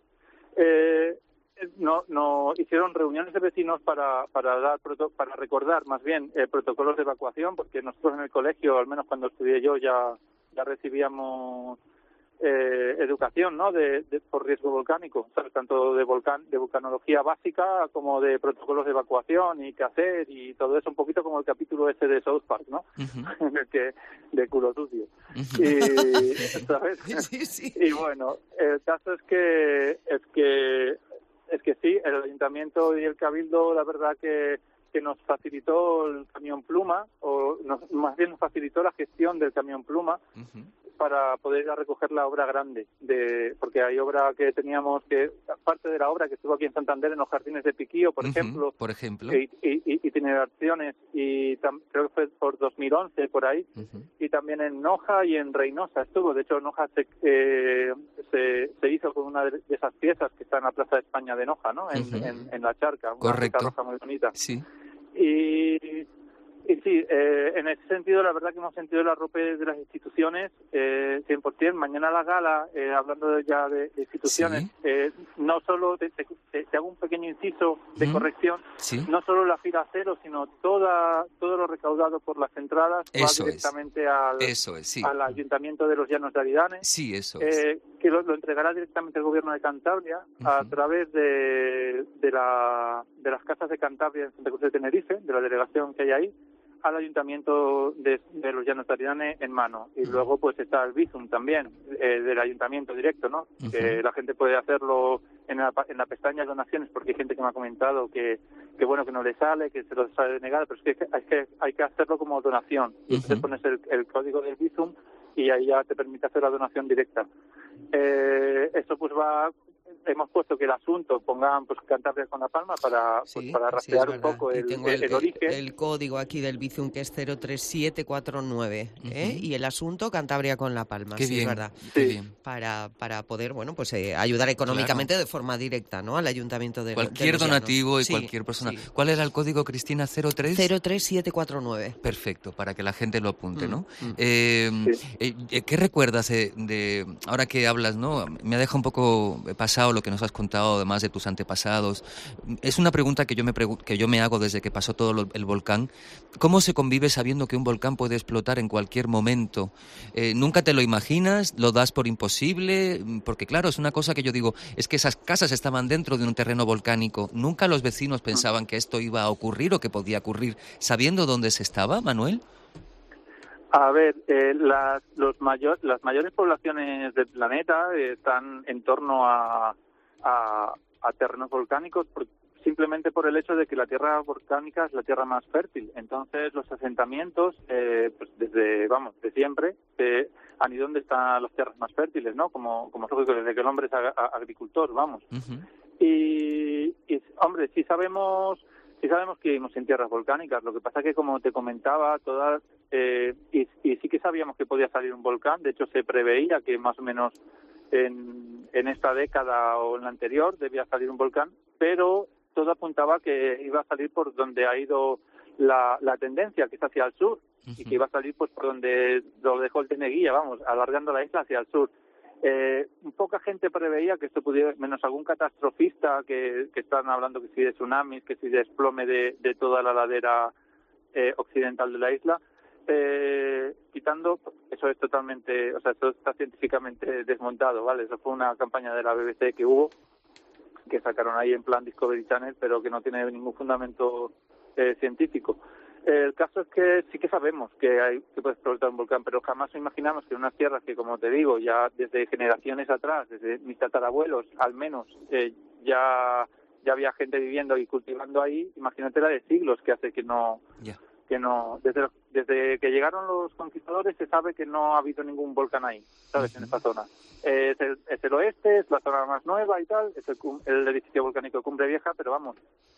no hicieron reuniones de vecinos para recordar más bien protocolos de evacuación, porque nosotros en el colegio, al menos cuando estudié yo, ya recibíamos educación, ¿no?, por riesgo volcánico, ¿sabes? Tanto de vulcanología básica como de protocolos de evacuación y qué hacer y todo eso, un poquito como el capítulo ese de South Park, ¿no? En el que de culo sucio. Y, ¿sabes? Sí. Y bueno, el caso es que sí, el Ayuntamiento y el Cabildo, la verdad que nos facilitó el camión pluma, más bien nos facilitó la gestión del camión pluma, para poder ir a recoger la obra grande, porque hay obra que teníamos, que parte de la obra que estuvo aquí en Santander, en los Jardines de Piquío, por ejemplo, y tiene acciones, y creo que fue por 2011, por ahí, y también en Noja y en Reynosa estuvo. De hecho, Noja se hizo con una de esas piezas que está en la Plaza de España de Noja, ¿no? En la charca, una pieza roja muy bonita. Sí. Y sí, en ese sentido, la verdad que hemos sentido el arrope de las instituciones 100%. Mañana la gala, hablando ya de instituciones, no solo, te hago un pequeño inciso de corrección, no solo la fila cero, sino todo lo recaudado por las entradas va directamente al Ayuntamiento de los Llanos de Aridane, que lo entregará directamente el Gobierno de Cantabria a través de las casas de Cantabria en Santa Cruz de Tenerife, de la delegación que hay ahí, al Ayuntamiento de los Llanos de Aridane en mano. Y luego pues está el Bizum también, del Ayuntamiento directo, ¿no? Que la gente puede hacerlo en la pestaña donaciones, porque hay gente que me ha comentado que bueno, que no le sale, que se lo sale denegado, pero es que hay que hacerlo como donación. Y entonces pones el código del Bizum y ahí ya te permite hacer la donación directa. Esto pues hemos puesto que el asunto pongan pues Cantabria con La Palma para rastrear un poco el origen. El código aquí del Bizum, que es 03749, y el asunto Cantabria con La Palma. Qué bien, es verdad. Qué bien. Para poder, bueno, pues ayudar económicamente de forma directa, ¿no?, al Ayuntamiento de cualquier de donativo y cualquier persona. ¿Cuál era el código, Cristina? 03749. Perfecto, para que la gente lo apunte, ¿no? ¿Qué recuerdas de ahora que hablas, no? Me ha dejado un poco pasado lo que nos has contado, además de tus antepasados, es una pregunta que yo me hago desde que pasó todo el volcán. ¿Cómo se convive sabiendo que un volcán puede explotar en cualquier momento? ¿Nunca te lo imaginas? ¿Lo das por imposible? Porque claro, es una cosa que yo digo, es que esas casas estaban dentro de un terreno volcánico. ¿Nunca los vecinos pensaban que esto iba a ocurrir o que podía ocurrir sabiendo dónde se estaba, Manuel? A ver, las mayores poblaciones del planeta están en torno a terrenos volcánicos simplemente por el hecho de que la tierra volcánica es la tierra más fértil. Entonces, los asentamientos, pues de siempre, han ido donde están las tierras más fértiles, ¿no? Como es lógico, desde que el hombre es agricultor, vamos. Uh-huh. Y, hombre, sí sabemos que vivimos en tierras volcánicas. Lo que pasa que, como te comentaba, y sí que sabíamos que podía salir un volcán. De hecho, se preveía que más o menos en esta década o en la anterior debía salir un volcán, pero todo apuntaba que iba a salir por donde ha ido la tendencia, que es hacia el sur, uh-huh. Y que iba a salir pues por donde lo dejó el Teneguía, vamos, alargando la isla hacia el sur. Poca gente preveía que esto pudiera, menos algún catastrofista que están hablando que si de tsunamis, que si de desplome de toda la ladera occidental de la isla, quitando, eso es totalmente, o sea, eso está científicamente desmontado, ¿vale? Eso fue una campaña de la BBC que hubo, que sacaron ahí en plan Discovery Channel, pero que no tiene ningún fundamento científico. El caso es que sí que sabemos que puede explotar un volcán, pero jamás imaginamos que en unas tierras que, como te digo, ya desde generaciones atrás, desde mis tatarabuelos al menos, ya había gente viviendo y cultivando ahí. Imagínate la de siglos que hace que no... Yeah. Que no, desde que llegaron los conquistadores se sabe que no ha habido ningún volcán ahí, ¿sabes? Uh-huh. En esa zona. Es el oeste, es la zona más nueva y tal, es el edificio volcánico de Cumbre Vieja, pero vamos,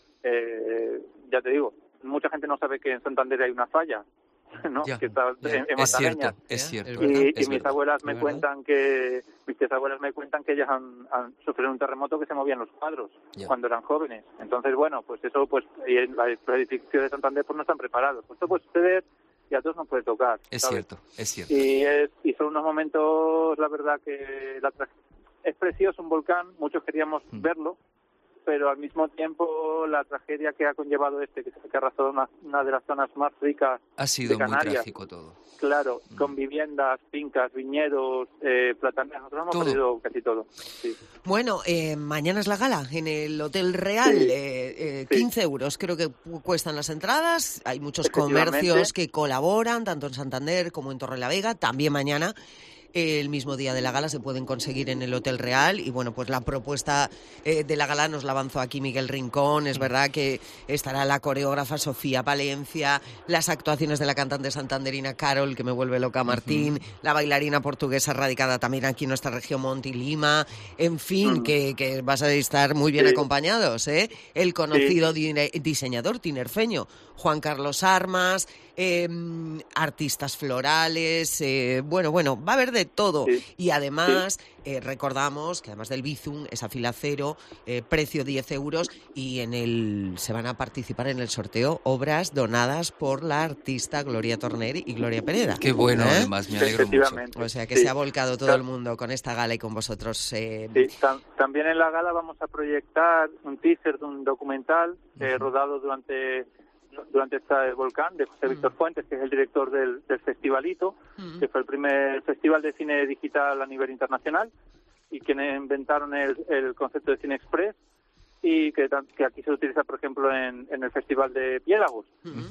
ya te digo, mucha gente no sabe que en Santander hay una falla, ¿no? Ya, que está en Mataleña. Es cierto. Y mis abuelas me cuentan que ellas han sufrido un terremoto que se movían los cuadros cuando eran jóvenes. Entonces, bueno, pues eso, pues y en los edificios de Santander pues no están preparados. Pues esto puede suceder y a todos nos puede tocar. Es ¿sabes? cierto. Y son unos momentos, la verdad, que es precioso un volcán, muchos queríamos verlo, pero al mismo tiempo la tragedia que ha conllevado que ha arrasado una de las zonas más ricas ha sido de Canarias. Muy trágico todo. Claro, con viviendas, fincas, viñedos, plataneras, nosotros hemos perdido casi todo. Sí. Bueno, mañana es la gala en el Hotel Real, 15 euros creo que cuestan las entradas, hay muchos comercios que colaboran, tanto en Santander como en Torrelavega, también mañana. El mismo día de la gala se pueden conseguir en el Hotel Real y bueno, pues la propuesta de la gala nos la avanzó aquí Miguel Rincón. Es verdad que estará la coreógrafa Sofía Palencia, las actuaciones de la cantante santanderina Carol, que me vuelve loca, Martín, la bailarina portuguesa radicada también aquí en nuestra región, Monti Lima, en fin, que vas a estar muy bien acompañados, ¿eh? El conocido diseñador tinerfeño Juan Carlos Armas, artistas florales, bueno, va a haber de todo. Y además, recordamos que además del Bizum, esa fila cero, precio 10 euros, y se van a participar en el sorteo obras donadas por la artista Gloria Torner y Gloria Pereda. Qué bueno, además, me alegro mucho. O sea que se ha volcado todo el mundo con esta gala y con vosotros. También en la gala vamos a proyectar un teaser de un documental rodado durante este volcán, de José Víctor Fuentes, que es el director del Festivalito, que fue el primer festival de cine digital a nivel internacional, y quienes inventaron el concepto de Cine Express, y que aquí se utiliza, por ejemplo, en el Festival de Piélagos.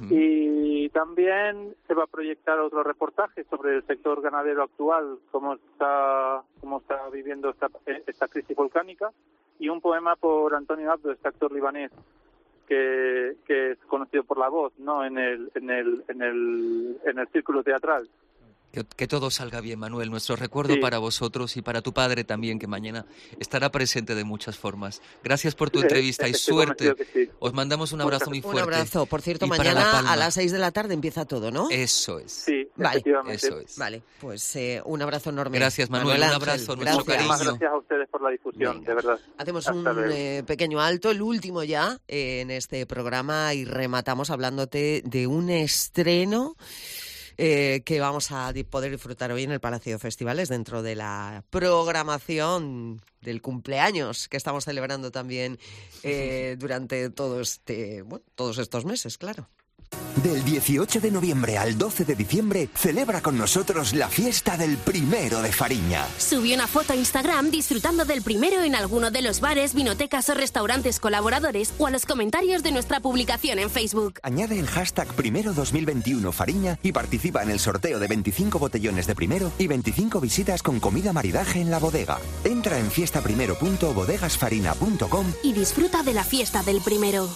Y también se va a proyectar otro reportaje sobre el sector ganadero actual, cómo está viviendo esta crisis volcánica, y un poema por Antonio Abdo, este actor libanés, que es conocido por La Voz, ¿no? En el círculo teatral. Que todo salga bien, Manuel. Nuestro recuerdo para vosotros y para tu padre también, que mañana estará presente de muchas formas. Gracias por tu entrevista y suerte. Os mandamos un abrazo muy fuerte. Un abrazo. Por cierto, mañana a las 6 de la tarde empieza todo, ¿no? Eso es. Sí, vale. Efectivamente. Eso es. Vale, pues un abrazo enorme. Gracias, Manuel. Un abrazo, nuestro cariño. Gracias a ustedes por la difusión, de verdad. Hacemos un pequeño alto, el último ya en este programa, y rematamos hablándote de un estreno que vamos a poder disfrutar hoy en el Palacio de Festivales dentro de la programación del cumpleaños que estamos celebrando también durante todos estos meses, claro. Del 18 de noviembre al 12 de diciembre, celebra con nosotros la fiesta del primero de Fariña. Sube una foto a Instagram disfrutando del primero en alguno de los bares, vinotecas o restaurantes colaboradores o a los comentarios de nuestra publicación en Facebook. Añade el hashtag Primero 2021 Fariña y participa en el sorteo de 25 botellones de primero y 25 visitas con comida maridaje en la bodega. Entra en fiestaprimero.bodegasfarina.com y disfruta de la fiesta del primero.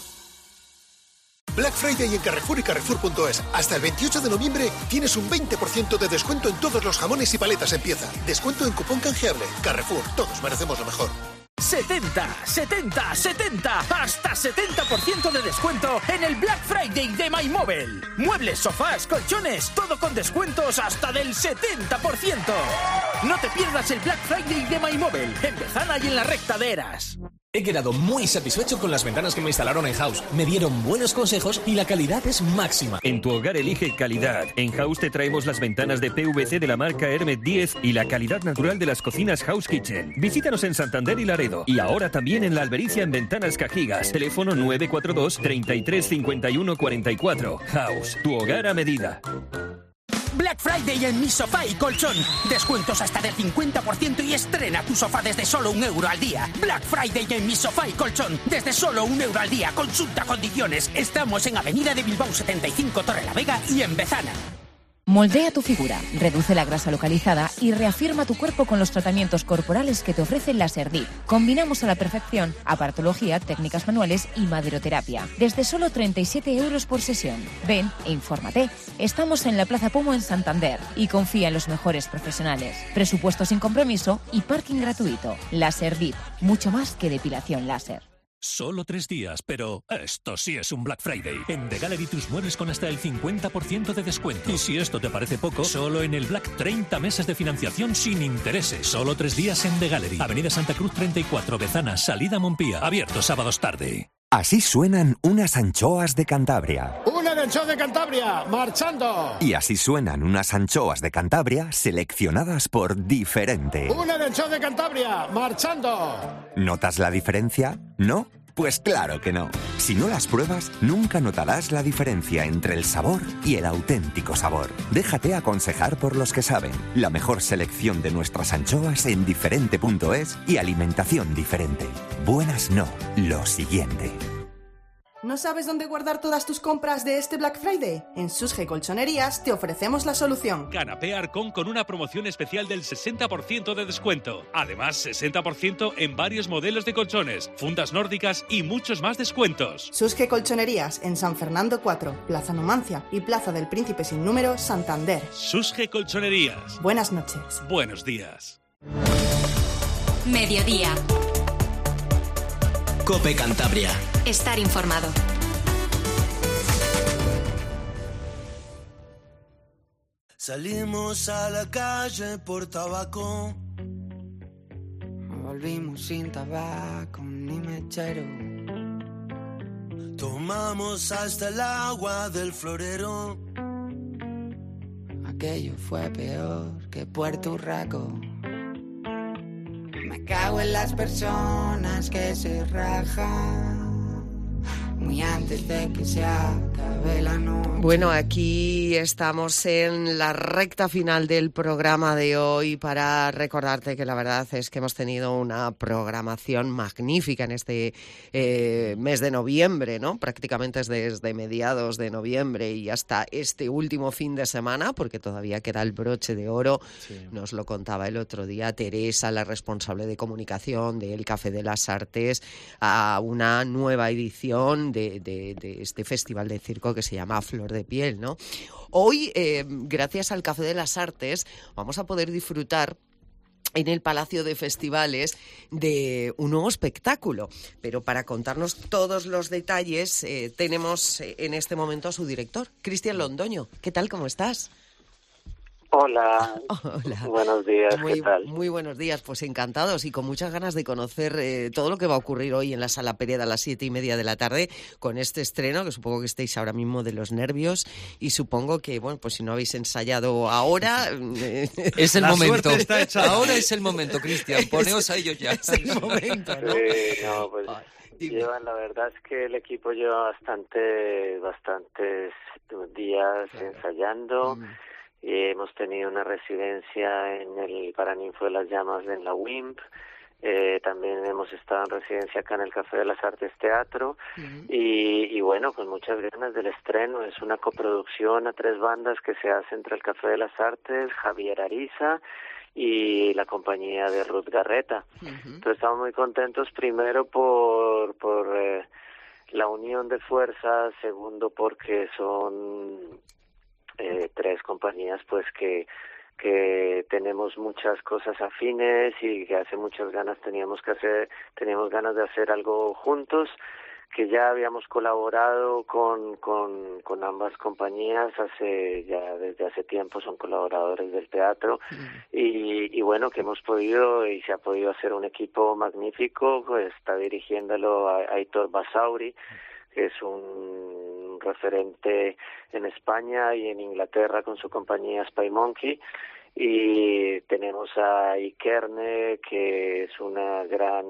Black Friday en Carrefour y Carrefour.es. Hasta el 28 de noviembre tienes un 20% de descuento en todos los jamones y paletas en pieza. Descuento en cupón canjeable. Carrefour, todos merecemos lo mejor. 70, 70, 70, hasta 70% de descuento en el Black Friday de MyMobile. Muebles, sofás, colchones, todo con descuentos hasta del 70%. No te pierdas el Black Friday de MyMobile, en Bezana y en la recta de Eras. He quedado muy satisfecho con las ventanas que me instalaron en House. Me dieron buenos consejos y la calidad es máxima. En tu hogar elige calidad. En House te traemos las ventanas de PVC de la marca Hermet 10 y la calidad natural de las cocinas House Kitchen. Visítanos en Santander y Laredo. Y ahora también en La Albericia en Ventanas Cajigas. Teléfono 942 33 51 44. House, tu hogar a medida. Black Friday en Mi Sofá y Colchón. Descuentos hasta del 50% y estrena tu sofá desde solo €1 al día. Black Friday en Mi Sofá y Colchón. Desde solo €1 al día. Consulta condiciones. Estamos en Avenida de Bilbao 75 Torrelavega y en Bezana. Moldea tu figura, reduce la grasa localizada y reafirma tu cuerpo con los tratamientos corporales que te ofrece Laserdip. Combinamos a la perfección aparatología, técnicas manuales y maderoterapia. Desde solo €37 por sesión. Ven e infórmate. Estamos en la Plaza Pomo en Santander y confía en los mejores profesionales. Presupuesto sin compromiso y parking gratuito. Laserdip, mucho más que depilación láser. Solo 3 días, pero esto sí es un Black Friday. En The Gallery tus muebles con hasta el 50% de descuento. Y si esto te parece poco, solo en el Black 30 meses de financiación sin intereses. Solo 3 días en The Gallery. Avenida Santa Cruz 34, Bezana, salida Montpía. Abierto sábados tarde. Así suenan unas anchoas de Cantabria. ¡Una de anchoa de Cantabria! ¡Marchando! Y así suenan unas anchoas de Cantabria seleccionadas por Diferente. ¡Una de anchoa de Cantabria! ¡Marchando! ¿Notas la diferencia? ¿No? Pues claro que no. Si no las pruebas, nunca notarás la diferencia entre el sabor y el auténtico sabor. Déjate aconsejar por los que saben. La mejor selección de nuestras anchoas en diferente.es y alimentación diferente. Buenas no, lo siguiente. ¿No sabes dónde guardar todas tus compras de este Black Friday? En Susge Colchonerías te ofrecemos la solución. Canapé Arcón con una promoción especial del 60% de descuento. Además, 60% en varios modelos de colchones, fundas nórdicas y muchos más descuentos. Susge Colchonerías en San Fernando 4, Plaza Numancia y Plaza del Príncipe sin número, Santander. Susge Colchonerías. Buenas noches. Buenos días. Mediodía. COPE Cantabria. Estar informado. Salimos a la calle por tabaco. Volvimos sin tabaco ni mechero. Tomamos hasta el agua del florero. Aquello fue peor que Puerto Urraco. Me cago en las personas que se rajan muy antes de que se acabe la noche. Bueno, aquí estamos en la recta final del programa de hoy para recordarte que la verdad es que hemos tenido una programación magnífica en este mes de noviembre, ¿no? Prácticamente desde mediados de noviembre y hasta este último fin de semana, porque todavía queda el broche de oro. Sí. Nos lo contaba el otro día Teresa, la responsable de comunicación del Café de las Artes, a una nueva edición de este festival de circo que se llama Flor de Piel, ¿no? Hoy, gracias al Café de las Artes, vamos a poder disfrutar en el Palacio de Festivales de un nuevo espectáculo. Pero para contarnos todos los detalles, tenemos en este momento a su director, Cristian Londoño. ¿Qué tal? ¿Cómo estás? Hola. Buenos días, ¿qué tal? Muy buenos días, pues encantados y con muchas ganas de conocer todo lo que va a ocurrir hoy en la Sala Pereda a las 7:30 de la tarde con este estreno, que supongo que estáis ahora mismo de los nervios y supongo que, bueno, pues si no habéis ensayado ahora... es el momento. Está hecha. Ahora es el momento, Cristian, poneos a ello ya. Es el momento, ¿no? No, pues la verdad es que el equipo lleva bastantes días ensayando. Y hemos tenido una residencia en el Paraninfo de las Llamas en la WIMP. También hemos estado en residencia acá en el Café de las Artes Teatro. Y bueno, con muchas ganas del estreno. Es una coproducción a 3 bandas que se hace entre el Café de las Artes, Javier Ariza y la compañía de Ruth Garreta. Entonces estamos muy contentos, primero por la unión de fuerzas, segundo porque son 3 compañías pues que tenemos muchas cosas afines y que hace muchas ganas teníamos ganas de hacer algo juntos, que ya habíamos colaborado con ambas compañías desde hace tiempo, son colaboradores del teatro y bueno, que hemos podido y se ha podido hacer un equipo magnífico. Pues está dirigiéndolo a Aitor Basauri, que es un referente en España y en Inglaterra con su compañía Spy Monkey, y tenemos a Ikerne, que es una gran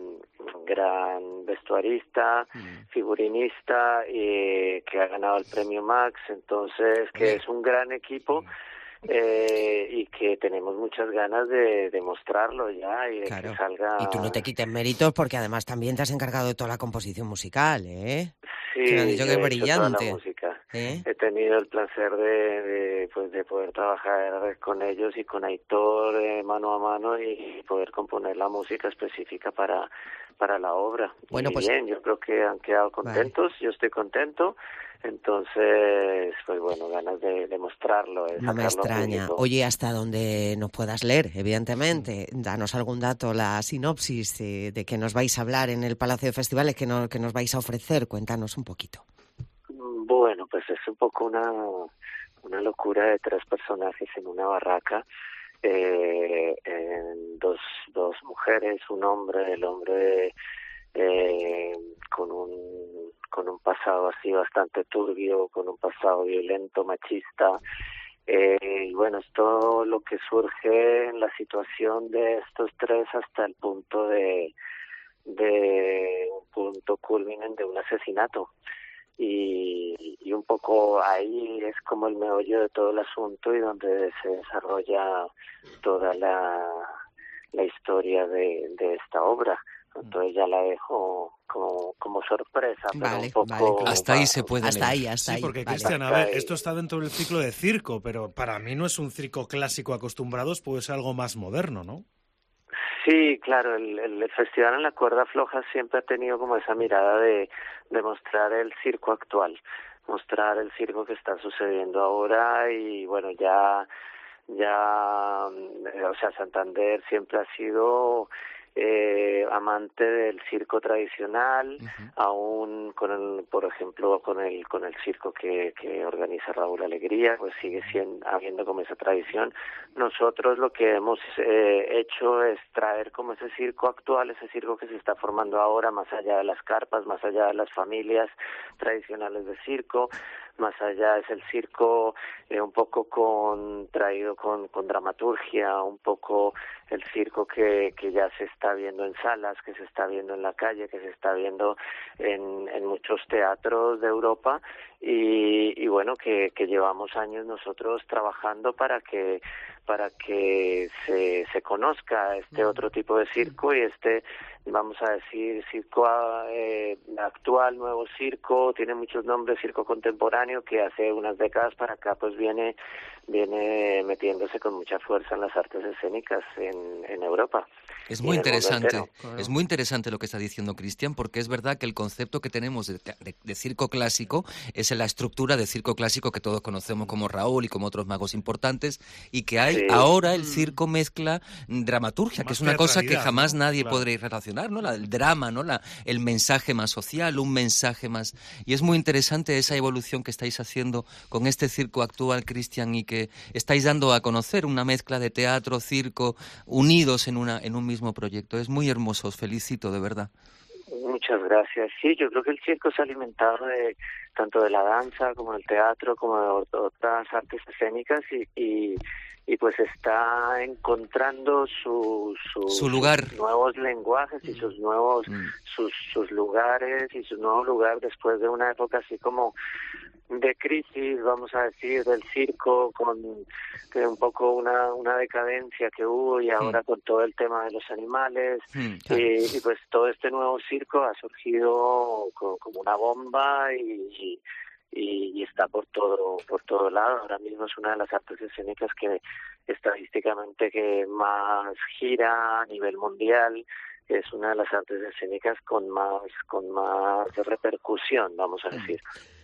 vestuarista, figurinista, que ha ganado el premio Max, entonces que es un gran equipo. Y que tenemos muchas ganas de mostrarlo ya y de que salga. Y tú no te quites méritos porque además también te has encargado de toda la composición musical, ¿eh? Sí, que me han dicho que es brillante. Toda la música. He tenido el placer de poder trabajar con ellos y con Aitor mano a mano y poder componer la música específica para la obra. Bueno, y pues bien, yo creo que han quedado contentos, yo estoy contento. Entonces, pues bueno, ganas de mostrarlo. No me extraña. Oye, hasta donde nos puedas leer, evidentemente. Danos algún dato, la sinopsis de qué nos vais a hablar en el Palacio de Festivales, que nos vais a ofrecer. Cuéntanos un poquito. Bueno, pues es un poco una locura de 3 personajes en una barraca. Dos mujeres, un hombre, el hombre con un pasado así bastante turbio, con un pasado violento, machista, y bueno, es todo lo que surge en la situación de estos 3 hasta el punto de un punto culminen de un asesinato. Y un poco ahí es como el meollo de todo el asunto y donde se desarrolla toda la historia de esta obra. Entonces ya la dejo como sorpresa, pero un poco... Hasta ahí se puede leer. Hasta ahí. Porque, Cristian, a ver, esto está dentro del ciclo de circo, pero para mí no es un circo clásico acostumbrados, puede ser algo más moderno, ¿no? Sí, claro, el Festival en la Cuerda Floja siempre ha tenido como esa mirada de mostrar el circo actual, mostrar el circo que está sucediendo ahora y bueno, ya, o sea, Santander siempre ha sido amante del circo tradicional, aún por ejemplo con el circo que organiza Raúl Alegría, pues sigue habiendo como esa tradición. Nosotros lo que hemos hecho es traer como ese circo actual, ese circo que se está formando ahora, más allá de las carpas, más allá de las familias tradicionales de circo, más allá es el circo un poco traído con dramaturgia, un poco el circo que ya se está viendo en salas, que se está viendo en la calle, que se está viendo en muchos teatros de Europa y bueno, que llevamos años nosotros trabajando para que se conozca este otro tipo de circo y vamos a decir, circo actual, nuevo circo, tiene muchos nombres, circo contemporáneo, que hace unas décadas para acá pues viene metiéndose con mucha fuerza en las artes escénicas en Europa. Es muy interesante lo que está diciendo Cristian, porque es verdad que el concepto que tenemos de circo clásico es la estructura de circo clásico que todos conocemos como Raúl y como otros magos importantes, y que hay ahora el circo mezcla dramaturgia, que es una cosa que jamás nadie podría relacionar, ¿no? El drama, ¿no? El mensaje más social, un mensaje más... Y es muy interesante esa evolución que estáis haciendo con este circo actual, Cristian, y que que estáis dando a conocer, una mezcla de teatro, circo, unidos en un mismo proyecto. Es muy hermoso, os felicito, de verdad. Muchas gracias. Sí, yo creo que el circo se ha alimentado tanto de la danza como del teatro, como de otras artes escénicas y pues está encontrando su lugar, sus nuevos lenguajes y sus nuevos sus lugares y su nuevo lugar después de una época así como de crisis, vamos a decir, del circo, con un poco una decadencia que hubo y ahora con todo el tema de los animales y pues todo este nuevo circo ha surgido como una bomba y está por todo lado. Ahora mismo es una de las artes escénicas que estadísticamente que más gira a nivel mundial. Es una de las artes escénicas con más repercusión, vamos a decir.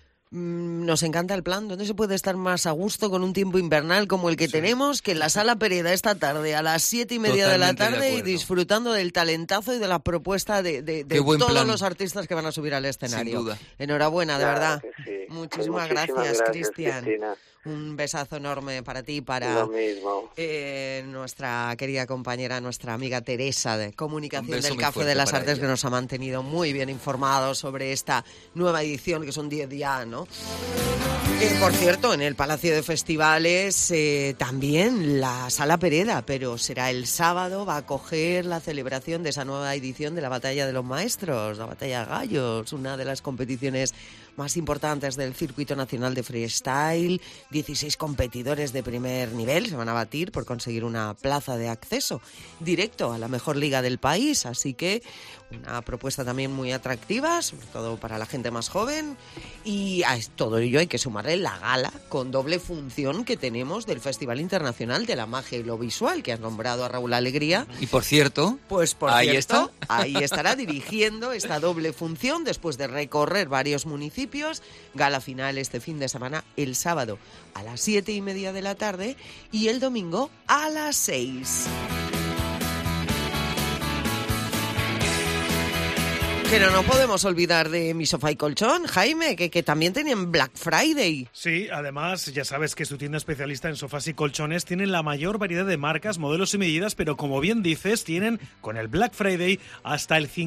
Nos encanta el plan. ¿Dónde se puede estar más a gusto con un tiempo invernal como el que tenemos que en la Sala Pereda esta tarde a las 7:30 de la tarde y disfrutando del talentazo y de la propuesta de todos los artistas que van a subir al escenario? Sin duda. Enhorabuena, de verdad. Sí. Muchísimas gracias, Cristian. Cristina. Un besazo enorme para ti y para Lo mismo. Nuestra querida compañera, nuestra amiga Teresa de Comunicación del Café fuerte de las para Artes, ella, que nos ha mantenido muy bien informados sobre esta nueva edición, que son 10 ya, ¿no? Por cierto, en el Palacio de Festivales también la Sala Pereda, pero será el sábado, va a acoger la celebración de esa nueva edición de la Batalla de los Maestros, la Batalla de Gallos, una de las competiciones más importantes del circuito nacional de freestyle. 16 competidores de primer nivel se van a batir por conseguir una plaza de acceso directo a la mejor liga del país, así que una propuesta también muy atractiva, sobre todo para la gente más joven, y a todo ello hay que sumarle la gala con doble función que tenemos del Festival Internacional de la Magia y lo Visual, que has nombrado a Raúl Alegría. Y por cierto, ahí estará dirigiendo esta doble función después de recorrer varios municipios. Gala final este fin de semana, el sábado a las 7:30 de la tarde y el domingo a las 6. Pero no podemos olvidar de Mi Sofá y Colchón, Jaime, que también tienen Black Friday. Sí, además ya sabes que es tu tienda especialista en sofás y colchones, tienen la mayor variedad de marcas, modelos y medidas, pero como bien dices, tienen con el Black Friday hasta el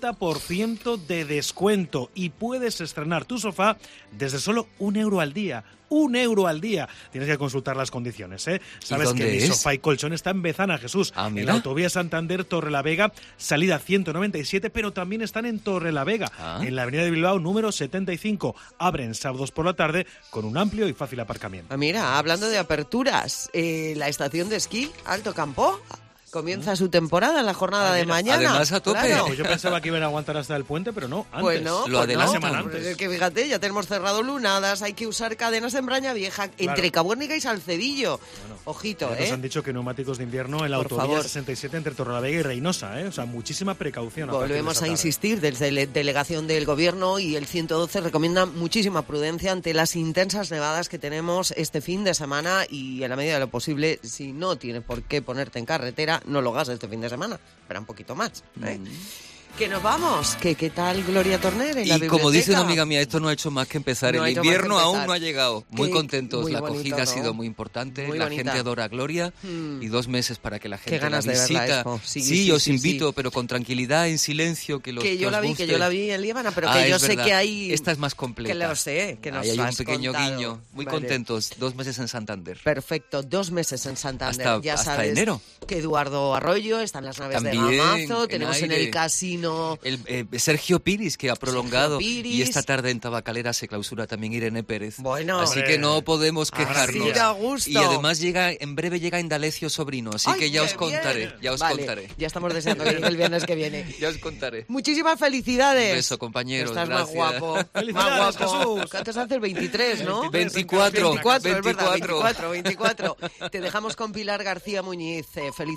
50% de descuento y puedes estrenar tu sofá desde solo €1 al día. €1 al día. Tienes que consultar las condiciones, ¿eh? Sabes que Mi Sofá y Colchón está en Bezana, Jesús. En la autovía Santander, Torrelavega, salida 197, pero también están en Torrelavega, en la avenida de Bilbao, número 75. Abren sábados por la tarde con un amplio y fácil aparcamiento. Mira, hablando de aperturas, la estación de esquí Alto Campo comienza su temporada en la jornada de mañana. Además, a tope. Claro. Yo pensaba que iban a aguantar hasta el puente, pero no, antes. Pues no, lo adelantan. Pues es que fíjate, ya tenemos cerrado Lunadas, hay que usar cadenas en Braña Vieja, entre Cabuérnica y Salcedillo. Bueno, ojito, Nos han dicho que neumáticos de invierno en la autovía 67 entre Torrelavega y Reynosa, O sea, muchísima precaución. Volvemos a insistir, desde la delegación del Gobierno y el 112 recomiendan muchísima prudencia ante las intensas nevadas que tenemos este fin de semana y en la medida de lo posible, si no tienes por qué ponerte en carretera, no lo hagas este fin de semana, espera un poquito más. Que nos vamos. ¿Qué tal Gloria Torner en la biblioteca? Y como dice una amiga mía, esto no ha hecho más que empezar. El invierno aún no ha llegado. Muy contentos. Muy la bonito, acogida ha sido muy importante. Muy la gente adora a Gloria. Y 2 meses para que la gente la visita. Sí, os invito, pero con tranquilidad, en silencio. Que yo la vi en Líbana, pero que yo sé que hay... Esta es más completa. Que lo sé, que nos hay has un pequeño contado. guiño. Muy contentos. 2 meses en Santander. Perfecto, 2 meses en Santander. Hasta sabes enero. Que Eduardo Arroyo está en las naves también, de Gamazo. Tenemos en el casino... Sergio Piris, que ha prolongado, y esta tarde en Tabacalera se clausura también Irene Pérez. Bueno, así que no podemos quejarnos. Da gusto. Y además en breve llega Indalecio Sobrino, así que ya os contaré. Ya estamos deseando que llegue el viernes que viene. Ya os contaré. Muchísimas felicidades. Un beso, compañeros. Estás gracias. más guapo. Felicidades, Jesús. ¿Cuántos haces? 23, ¿no? 24. Es verdad, 24. Te dejamos con Pilar García Muñiz. Feliz